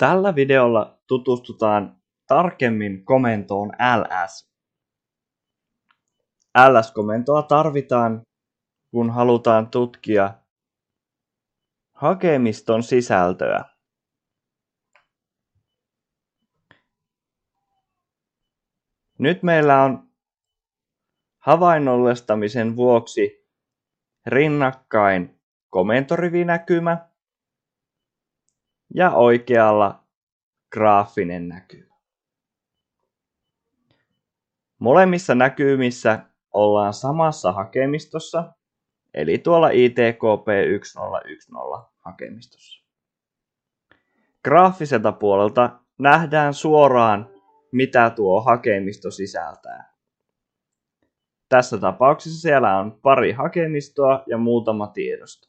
Tällä videolla tutustutaan tarkemmin komentoon ls. ls-komentoa tarvitaan, kun halutaan tutkia hakemiston sisältöä. Nyt meillä on havainnollistamisen vuoksi rinnakkain komentorivinäkymä ja oikealla graafinen näkymä. Molemmissa näkymissä ollaan samassa hakemistossa, eli tuolla ITKP 1010 hakemistossa. Graafiselta puolelta nähdään suoraan, mitä tuo hakemisto sisältää. Tässä tapauksessa siellä on pari hakemistoa ja muutama tiedosto.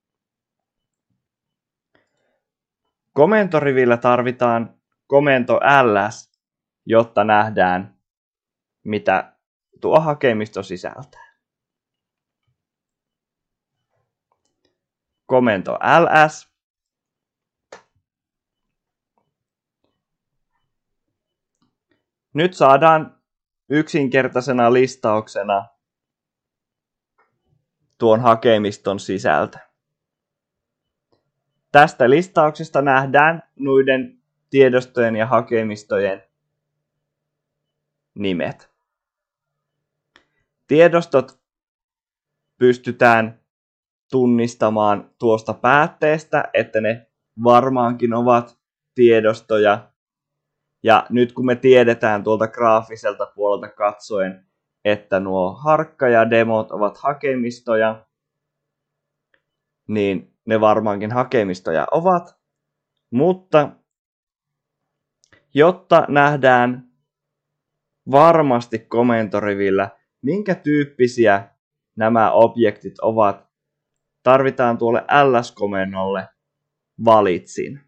Komentorivillä tarvitaan komento ls, jotta nähdään, mitä tuo hakemisto sisältää. Komento ls. Nyt saadaan yksinkertaisena listauksena tuon hakemiston sisältö. Tästä listauksesta nähdään noiden tiedostojen ja hakemistojen nimet. Tiedostot pystytään tunnistamaan tuosta päätteestä, että ne varmaankin ovat tiedostoja. Ja nyt kun me tiedetään tuolta graafiselta puolelta katsoen, että nuo harkka ja demot ovat hakemistoja, niin ne varmaankin hakemistoja ovat. Mutta jotta nähdään varmasti komentorivillä, minkä tyyppisiä nämä objektit ovat, tarvitaan tuolle ls-komennolle valitsin.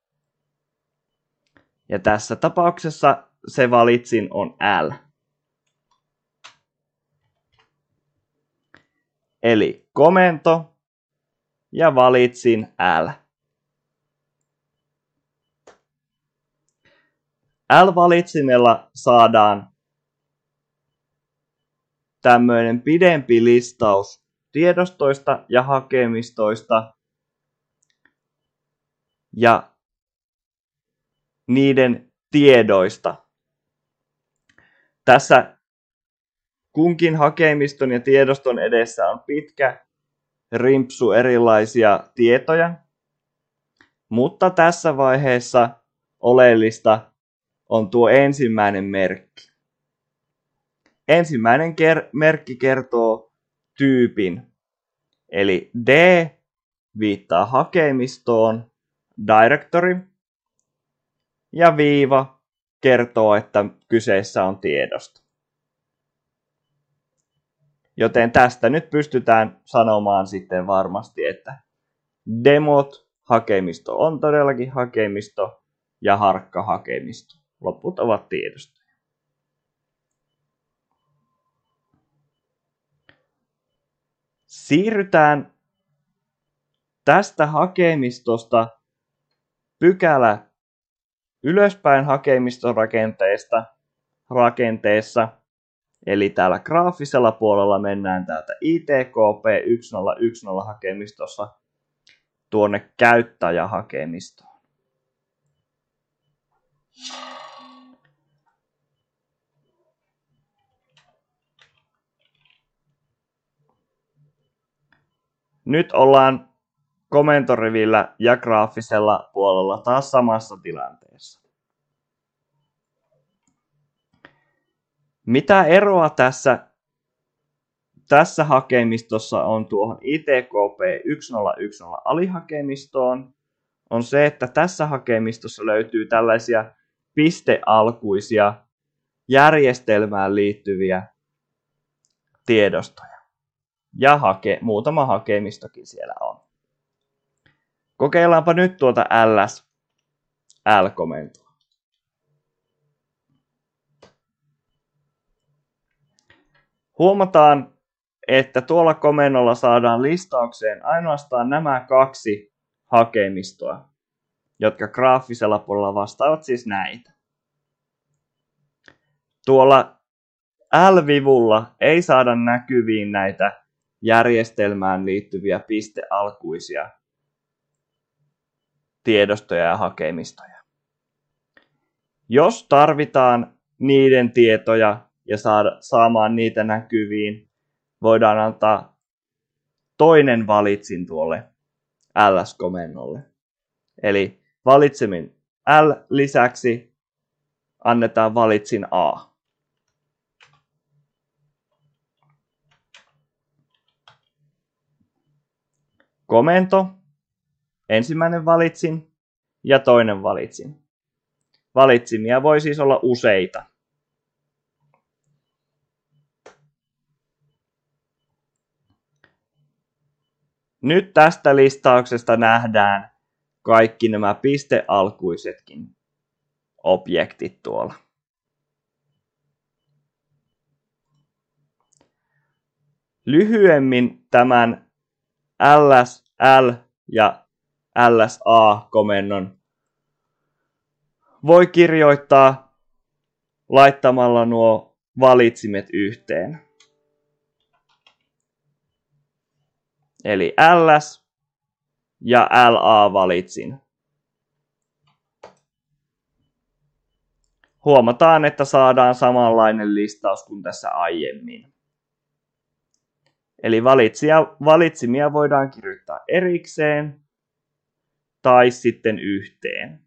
Ja tässä tapauksessa se valitsin on L. Eli komento ja valitsin L. L-valitsimella saadaan tämmöinen pidempi listaus tiedostoista ja hakemistoista ja niiden tiedoista. Tässä kunkin hakemiston ja tiedoston edessä on pitkä rimpsu erilaisia tietoja, mutta tässä vaiheessa oleellista on tuo ensimmäinen merkki. Ensimmäinen merkki kertoo tyypin, eli D viittaa hakemistoon, directory, ja viiva kertoo, että kyseessä on tiedosto. Joten tästä nyt pystytään sanomaan sitten varmasti, että demot hakemisto on todellakin hakemisto ja harkka hakemisto. Loput ovat tiedostoja. Siirrytään tästä hakemistosta pykälä ylöspäin hakemiston rakenteessa, eli täällä graafisella puolella mennään täältä ITKP 1010 hakemistossa tuonne käyttäjähakemistoon. Nyt ollaan komentorivillä ja graafisella puolella taas samassa tilanteessa. Mitä eroa tässä hakemistossa on tuohon ITKP 1010 alihakemistoon, on se, että tässä hakemistossa löytyy tällaisia pistealkuisia järjestelmään liittyviä tiedostoja. Ja muutama hakemistokin siellä on. Kokeillaanpa nyt tuota L-komentoa. Huomataan, että tuolla komennolla saadaan listaukseen ainoastaan nämä kaksi hakemistoa. jotka graafisella puolella vastaavat siis näitä. Tuolla L-vivulla ei saada näkyviin näitä järjestelmään liittyviä pistealkuisia tiedostoja ja hakemistoja. Jos tarvitaan niiden tietoja ja saamaan niitä näkyviin, voidaan antaa toinen valitsin tuolle ls-komennolle. Eli valitsemin L lisäksi annetaan valitsin A. Komento, ensimmäinen valitsin ja toinen valitsin. Valitsimia voi siis olla useita. Nyt tästä listauksesta nähdään kaikki nämä pistealkuisetkin objektit tuolla. Lyhyemmin tämän ls-l ja lsa-komennon voi kirjoittaa laittamalla nuo valitsimet yhteen. Eli ls ja la valitsin. Huomataan, että saadaan samanlainen listaus kuin tässä aiemmin. Eli valitsimia voidaan kirjoittaa erikseen tai sitten yhteen.